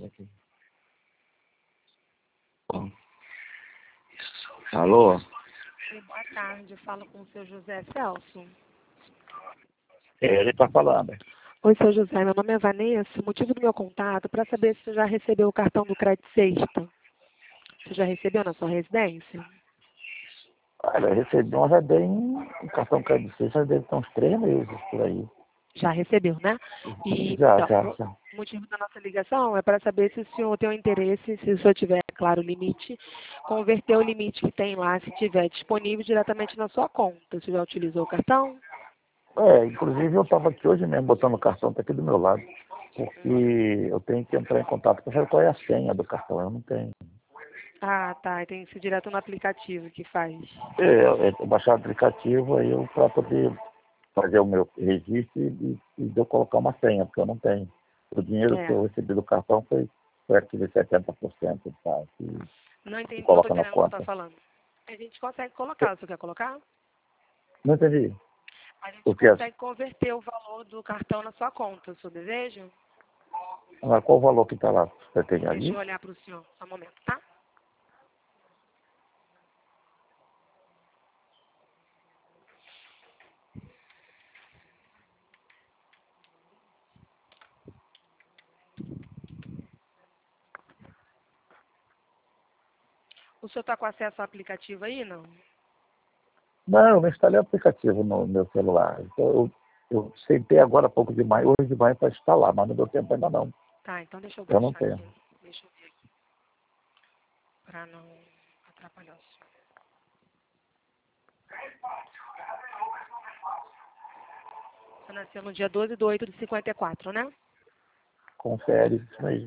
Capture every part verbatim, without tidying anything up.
agora aqui. Bom. Alô? Oi, boa tarde. Eu falo com o seu José Celso. É, ele está falando. Oi, seu José. Meu nome é Vanessa. O motivo do meu contato é para saber se você já recebeu o cartão do Crédito Sexta. Você já recebeu na sua residência? Olha, eu recebi um já bem, um cartão crédito já deve ter uns três meses por aí. Já recebeu, né? E, Já, então, já, o já. motivo da nossa ligação é para saber se o senhor tem um interesse, se o senhor tiver, claro, o limite, converter o limite que tem lá, se tiver disponível diretamente na sua conta. Você já utilizou o cartão? É, inclusive eu estava aqui hoje mesmo botando o cartão, está aqui do meu lado. Porque eu tenho que entrar em contato para saber qual é a senha do cartão, eu não tenho. Ah, tá. E tem que ser direto no aplicativo que faz. É, eu baixar o aplicativo aí eu para poder fazer o meu registro e, e eu colocar uma senha, porque eu não tenho. O dinheiro que É. eu recebi do cartão foi perto de setenta por cento, tá? Que, Não que entendi, não estou coloca na entendendo o que você está conta. falando. A gente consegue colocar, você quer colocar? Não entendi. A gente O que é? consegue converter o valor do cartão na sua conta, o seu desejo? Ah, qual o valor que está lá? Você tem Deixa eu ali? olhar para o senhor, só um momento, tá? O senhor está com acesso ao aplicativo aí, não? Não, eu não instalei o aplicativo no meu celular. Então, eu, eu sentei agora há pouco de manhã, hoje de manhã para instalar, mas não deu tempo ainda não. Tá, então deixa eu Eu não baixar tenho. aqui. Deixa eu ver aqui. Para não atrapalhar o senhor. Você nasceu no dia doze de oito de cinquenta e quatro, né? Confere isso aí.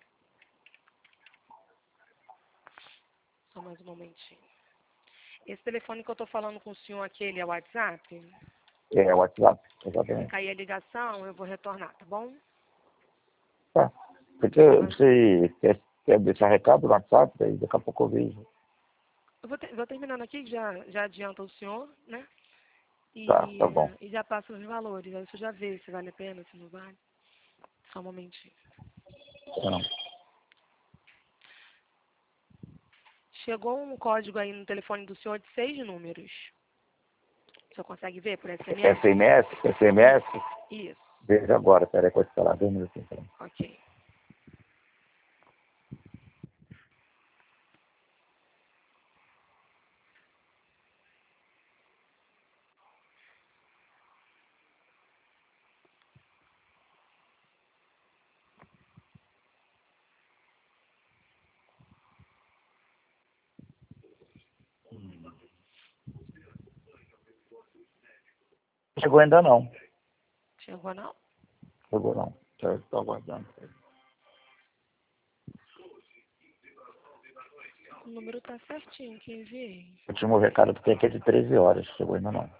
Só mais um momentinho. Esse telefone que eu estou falando com o senhor aqui, ele é o WhatsApp? É, o WhatsApp, Se exatamente. cair a ligação, eu vou retornar, tá bom? Tá. Porque você quer, quer deixar recado no WhatsApp, aí daqui a pouco eu vejo. Eu vou, ter, vou terminando aqui, que já, já adianta o senhor, né? Tá, E, tá bom. e já passa os valores. Aí você já vê se vale a pena, se não vale. Só um momentinho. Não. Chegou um código aí no telefone do senhor de seis números. O senhor consegue ver por S M S? S M S, S M S, Isso. veja agora, peraí, pode falar, dois minutinhos. Peraí. Ok. Chegou ainda não. Chegou não? Chegou não. Estou aguardando. O número tá certinho que enviei. O último recado que tem aqui é de treze horas. Chegou ainda não.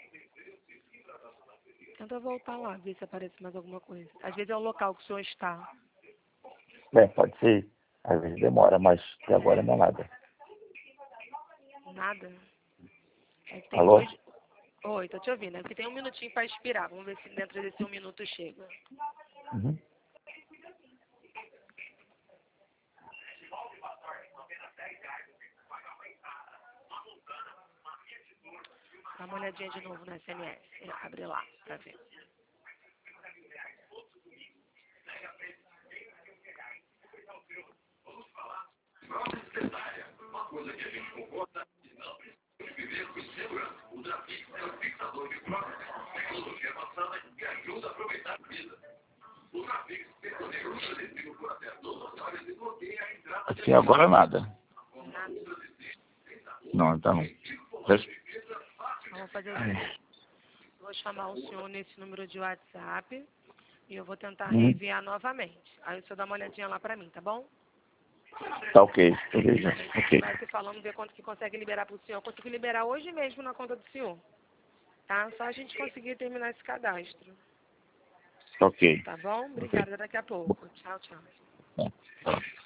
Tenta voltar lá, ver se aparece mais alguma coisa. Às vezes é o local que o senhor está. Bem, pode ser. Às vezes demora, mas até agora não é nada. Nada. É que tem Alô? dois... Oi, tô te ouvindo. É que tem um minutinho para expirar. Vamos ver se dentro desse um minuto chega. Uhum. Dá uma olhadinha de novo no S M S. É, abre lá pra ver. Até agora nada. Nada. Não, então não. Vamos fazer o seguinte. Vou chamar o senhor nesse número de WhatsApp e eu vou tentar Uhum. reenviar novamente. Aí o senhor dá uma olhadinha lá pra mim, tá bom? Tá ok. Beleza. A gente Ok. vai se falando, ver quanto que consegue liberar pro senhor. Eu consegui liberar hoje mesmo na conta do senhor. Tá? Só a gente conseguir terminar esse cadastro. Ok. Tá bom? Ok. Obrigada. Daqui a pouco. Tchau, tchau. É. Tá.